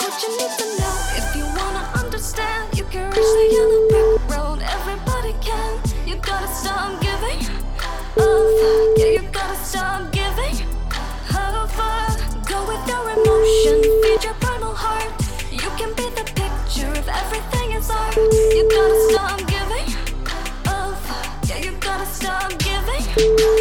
what you need to know. If you wanna understand, you can reach the yellow brick road. Everybody can. You gotta stop giving up. Yeah, you gotta stop giving up. Go with your emotion, feed your primal heart. You can be the picture of everything is art. You gotta stop giving up. Yeah, you gotta stop giving